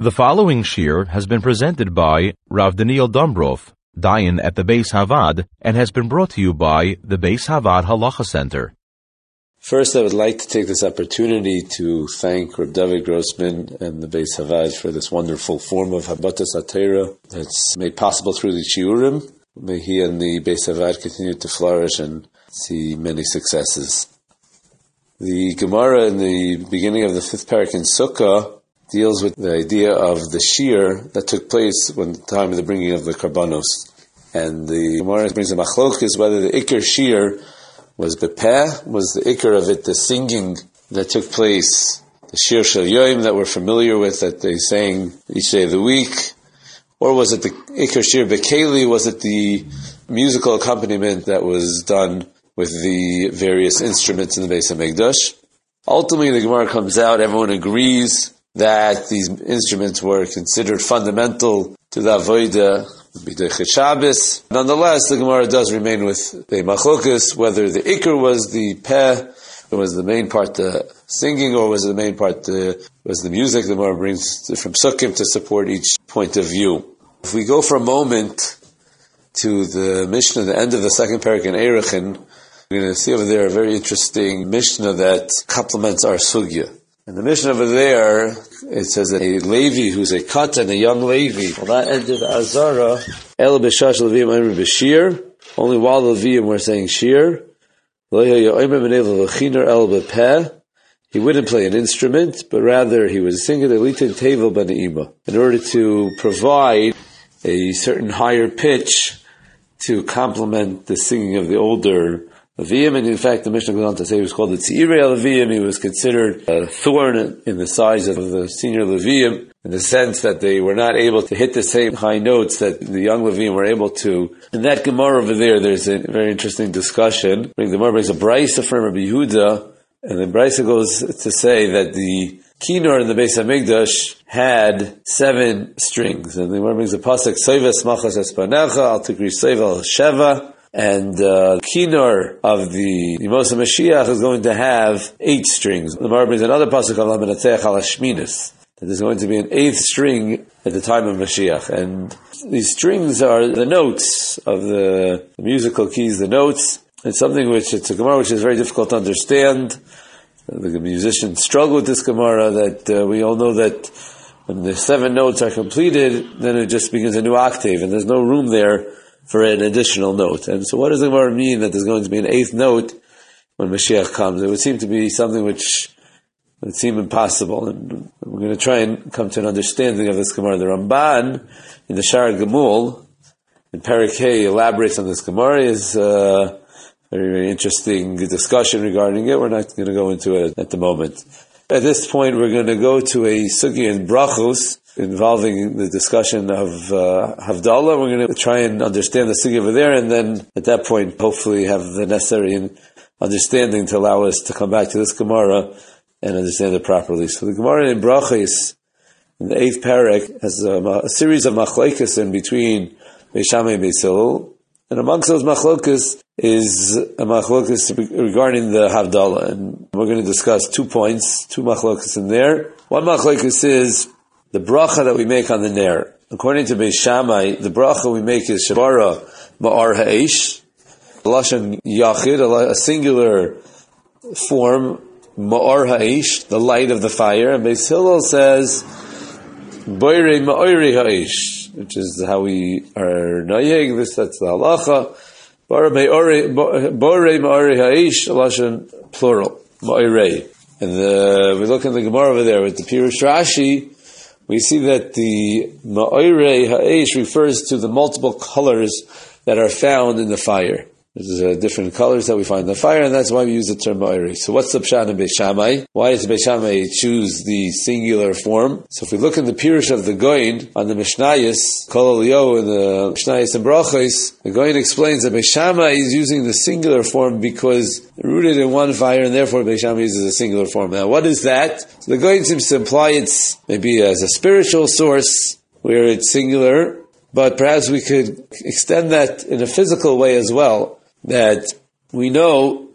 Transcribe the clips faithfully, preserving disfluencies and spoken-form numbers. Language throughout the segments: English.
The following shir has been presented by Rav Daniel Dombrov, Dayan at the Beis Havad, and has been brought to you by the Beis Havad Halacha Center. First, I would like to take this opportunity to thank Reb David Grossman and the Beis Havad for this wonderful form of Habatas HaTorah that's made possible through the Shiurim. May he and the Beis Havad continue to flourish and see many successes. The Gemara in the beginning of the fifth parak in Sukkah deals with the idea of the shir that took place when the time of the bringing of the karbanos. And the Gemara brings a machlokes whether the ikar shir was bepeh, was the ikar of it, the singing that took place, the shir shel yoim that we're familiar with, that they sang each day of the week, or was it the ikar shir bekeli, was it the musical accompaniment that was done with the various instruments in the Beis HaMikdash? Ultimately, the Gemara comes out, everyone agrees that these instruments were considered fundamental to the Avodah B'Dei Shabbos. Nonetheless, the Gemara does remain with the machlokas, whether the ikar was the peh, or was the main part the singing, or was the main part the was the music. The Gemara brings from Sukkim to support each point of view. If we go for a moment to the Mishnah, the end of the second parak in Erechin, we're going to see over there a very interesting Mishnah that complements our sugya. And the Mishnah over there, it says that a Levi who's a katan, a young Levi, will not enter the Azara, El B'Shash Leviim Omer B'Shir, only while the Leviim were saying Shir, he wouldn't play an instrument, but rather he was singing the Litin Tevel B'Ne'ima, in order to provide a certain higher pitch to complement the singing of the older Leviim, and in fact, the Mishnah goes on to say he was called the Tzirei Leviim. He was considered a thorn in the size of the senior Leviim, in the sense that they were not able to hit the same high notes that the young Leviim were able to. In that Gemara over there, there's a very interesting discussion. The Gemara brings a Brisa from Rabbi Yehuda, and the Brisa goes to say that the Kinor in the Beis HaMikdash had seven strings, and the Gemara brings a pasuk Soivas Machas Espanecha Al Tikri Soival Sheva. And uh, the kinor of the Yemos HaMashiach is going to have eight strings. The Gemara brings another pasuk of Lamanatzeach al Hashminas, that there's going to be an eighth string at the time of Mashiach. And these strings are the notes of the, the musical keys, the notes. It's something which, it's a Gemara which is very difficult to understand. The musicians struggle with this Gemara, that uh, we all know that when the seven notes are completed, then it just begins a new octave, and there's no room there for an additional note. And so what does the Gemara mean that there's going to be an eighth note when Mashiach comes? It would seem to be something which would seem impossible. And we're going to try and come to an understanding of this Gemara. The Ramban in the Shar Gemul, in Perek Hey, elaborates on this Gemara. Is a very, very interesting discussion regarding it. We're not going to go into it at the moment. At this point, we're going to go to a sugi in Brachos, involving the discussion of uh, Havdalah. We're going to try and understand the sugi over there, and then at that point, hopefully have the necessary understanding to allow us to come back to this Gemara and understand it properly. So the Gemara in Brachos, in the eighth parak, has a, a series of machlokes in between Beis Shammai and Beis Hillel, and amongst those machlokes is a machlokes regarding the Havdalah, and we're going to discuss two points, two machlokes in there. One machlokes is the bracha that we make on the ner. According to Beis Shammai, the bracha we make is Shabara Ma'ar Ha'esh, Lashon Yachid, a singular form, Ma'ar Ha'esh, the light of the fire. And Beis Hillel says, Boirei Ma'ori Ha'esh, which is how we are nayeg, this, that's the halacha. Borei Ma'ori Ha'esh, Lashon plural, Ma'orei. And the, we look in the Gemara over there with the Pirush Rashi, we see that the Ma'orei Ha'esh refers to the multiple colors that are found in the fire. There's uh, different colors that we find in the fire, and that's why we use the term Ma'orei. So what's the pshat in Beis Shammai? Why does Beis Shammai choose the singular form? So if we look in the Pirush of the Goyin on the Mishnayos, Kol Elio in the Mishnayos and Brachos, the Goyin explains that Beis Shammai is using the singular form because rooted in one fire, and therefore Beis Shammai uses a singular form. Now what is that? So the Goyin seems to imply it's maybe as a spiritual source, where it's singular, but perhaps we could extend that in a physical way as well, that we know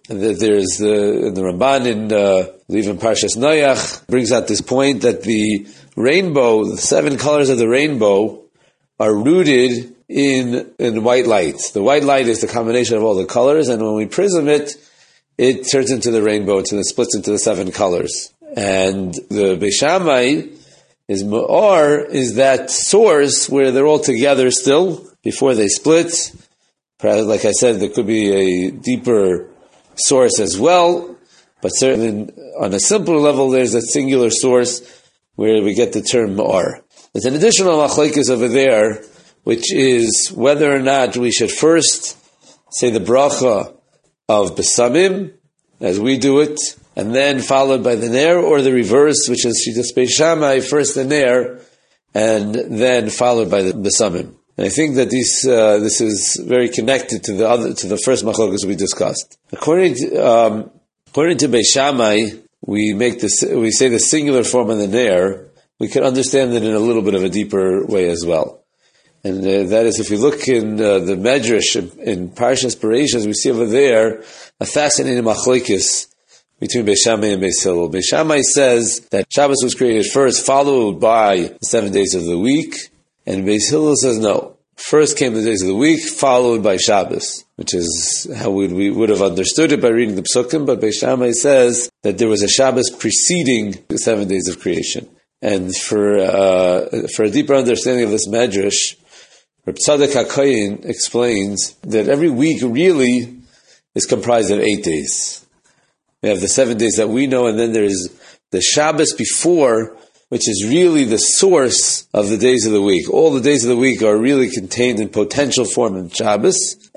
there's the, the Ramban in, uh, even Parshas Noach brings out this point that the rainbow, the seven colors of the rainbow, are rooted in, in white light. The white light is the combination of all the colors, and when we prism it, it turns into the rainbow, and it splits into the seven colors. And the Beis Shammai is Ma'or, is that source where they're all together still, before they split. Perhaps, like I said, there could be a deeper source as well, but certainly on a simpler level, there's a singular source where we get the term Ma'or. There's an additional machlokes over there, which is whether or not we should first say the bracha of Besamim, as we do it, and then followed by the Ner, or the reverse, which is Shitas Beis Shammai, first the Ner, and then followed by the Besamim. And I think that these, uh, this is very connected to the other, to the first machlokes we discussed. According to, um, according to Beis Shammai, we make this, we say the singular form of the Ner. We can understand it in a little bit of a deeper way as well. And uh, that is, if you look in uh, the Medrash, in, in Parshas Bereishis, we see over there a fascinating machlokes between Beis Shammai and Beis Hillel. Beis Shammai says that Shabbos was created first, followed by the seven days of the week. And Beis Hillel says no. First came the days of the week, followed by Shabbos, which is how we, we would have understood it by reading the Psukim. But Beis Shammai says that there was a Shabbos preceding the seven days of creation. And for uh, for a deeper understanding of this Medrash, Reb Tzadok HaKohen explains that every week really is comprised of eight days. We have the seven days that we know, and then there's the Shabbos before, which is really the source of the days of the week. All the days of the week are really contained in potential form in Shabbos.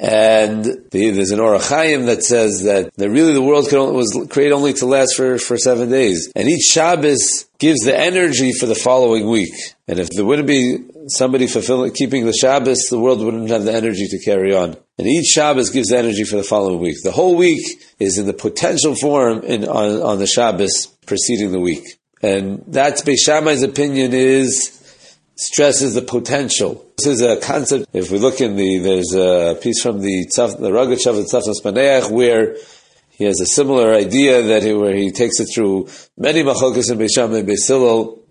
And the, there's an Orach Chaim that says that, that really the world could only, was created only to last for, for seven days. And each Shabbos gives the energy for the following week. And if there wouldn't be somebody fulfilling, keeping the Shabbos, the world wouldn't have the energy to carry on. And each Shabbos gives the energy for the following week. The whole week is in the potential form in, on, on the Shabbos preceding the week. And that's Beis Shammai's opinion, is stresses the potential. This is a concept. If we look in the, there's a piece from the Tzaf, the Rogatchover of Tzafnas Paneach, where he has a similar idea that he, where he takes it through many machlokes in Beis Shammai and Beis Hillel.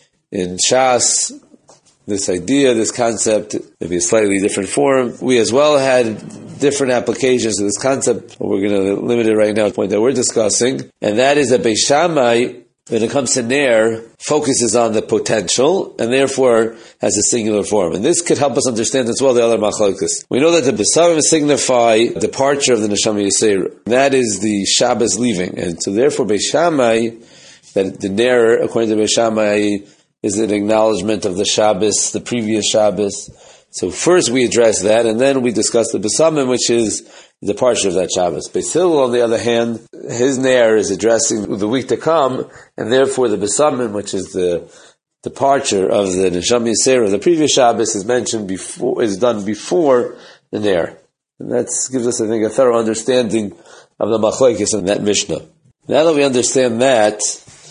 In Shas, this idea, this concept, maybe a slightly different form. We as well had different applications of this concept. We're going to limit it right now to the point that we're discussing, and that is that Beis Shammai, when it comes to Ner, focuses on the potential, and therefore has a singular form. And this could help us understand as well the other machlokes. We know that the Besamim signify departure of the Neshama Yisera. That is the Shabbos leaving. And so therefore Beis Shammai, that the Ner, according to Beis Shammai, is an acknowledgement of the Shabbos, the previous Shabbos. So first we address that, and then we discuss the Besamim, which is the departure of that Shabbos. Beis Hillel, on the other hand, his Ner is addressing the week to come, and therefore the Besamim, which is the departure of the Neshama Yisera, the previous Shabbos, is mentioned before, is done before the Ner. And that gives us, I think, a thorough understanding of the machlokes in that Mishnah. Now that we understand that,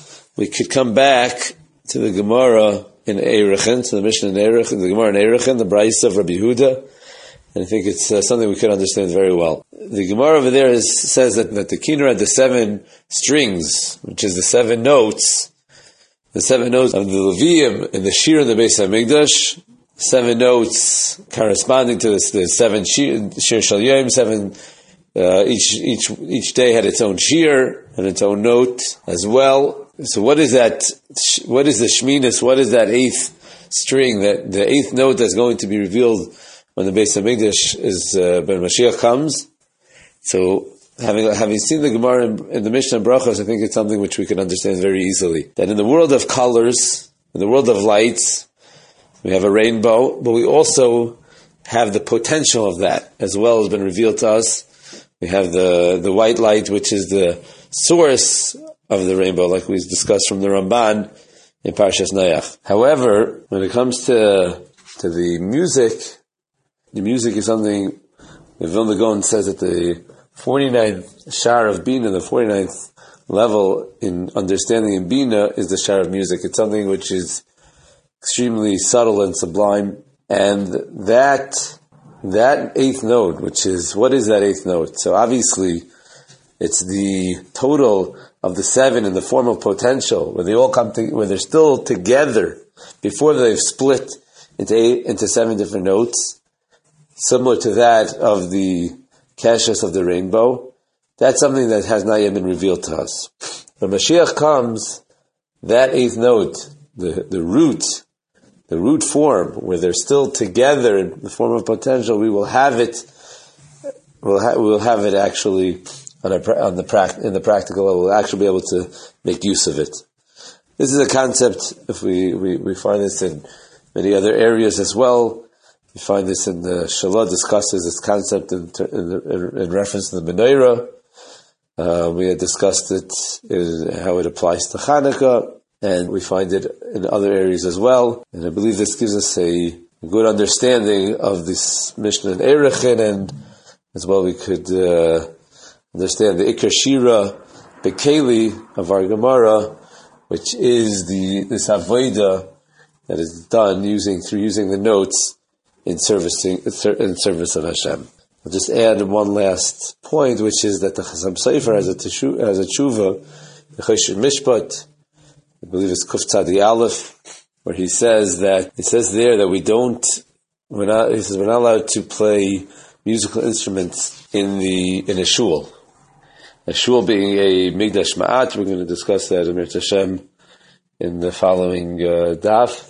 we could come back to the Gemara in Eirichin, to the Mishnah in Eirichin, the Gemara in Eirichin, the Brayso of Rabbi Yehuda. And I think it's uh, something we could understand very well. The Gemara over there is, says that, that the Kinnor had the seven strings, which is the seven notes, the seven notes of the Levium in the Shir in the Beis HaMikdash, seven notes corresponding to the, the seven Shir, Shir Shal Yom, seven, uh, each, each, each day had its own Shir and its own note as well. So what is that, what is the Shminis, what is that eighth string, that the eighth note that's going to be revealed when the Beis HaMikdash is, uh, when Mashiach comes? So, having having seen the Gemara in, in the Mishnah and Brachos, I think it's something which we can understand very easily. That in the world of colors, in the world of lights, we have a rainbow, but we also have the potential of that, as well as been revealed to us. We have the, the white light, which is the source of the rainbow, like we discussed from the Ramban in Parshas Noach. However, when it comes to to the music, the music is something, the Vilna Gaon says that the forty-ninth Shar of Bina, the forty-ninth level in understanding in Bina, is the Shar of music. It's something which is extremely subtle and sublime. And that, that eighth note, which is, what is that eighth note? So obviously, It's the total of the seven in the form of potential, where they all come to, where they're still together before they've split into eight, into seven different notes, similar to that of the Keshes of the rainbow. That's something that has not yet been revealed to us. When Mashiach comes, that eighth note, the, the root, the root form, where they're still together in the form of potential, we will have it, we'll, ha- we'll have it actually on, a, on the pra- in the practical level. We'll actually be able to make use of it. This is a concept, if we, we, we find this in many other areas as well. We find this in the Shalah discusses this concept in, in, in reference to the Menorah. Uh, we had discussed it in how it applies to Hanukkah, and we find it in other areas as well. And I believe this gives us a good understanding of this Mishnah in Erechin, and as well we could uh, understand the Ikar Shira Bekeli of our Gemara, which is the this avodah that is done using through using the notes in servicing in service of Hashem. I'll just add one last point, which is that the Chasam Sofer has a teshu, has a tshuva, the Choshen Mishpat, I believe it's Kuf Tzadi Aleph, where he says that it says there that we don't, we're not. He says we're not allowed to play musical instruments in the in a shul. A shul being a Migdash Ma'at, we're going to discuss that in Mir Tashem in the following uh, daf.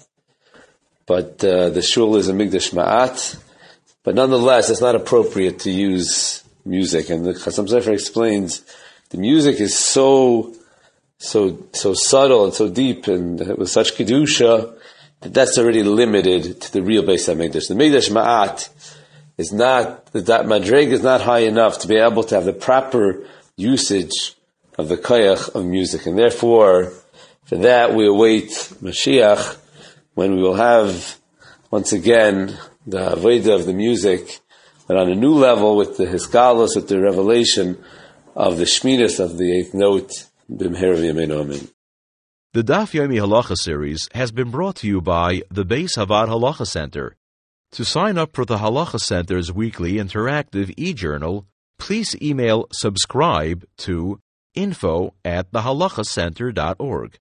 But uh, the shul is a Migdash Ma'at. But nonetheless, it's not appropriate to use music. And the Chasam Sofer explains the music is so, so, so subtle and so deep and with such kedusha that that's already limited to the real Beis HaMikdash. The Migdash Ma'at is not, that madreg is not high enough to be able to have the proper usage of the koyach of music. And therefore, for that, we await Mashiach, when we will have, once again, the avodah of the music, but on a new level with the hiskalos, with the revelation of the shmiras of the eighth note, b'mher v'yameinu amen. The Daf Yomi Halacha series has been brought to you by the Beis Havad Halacha Center. To sign up for the Halacha Center's weekly interactive e-journal, please email subscribe to info at the halacha center dot org.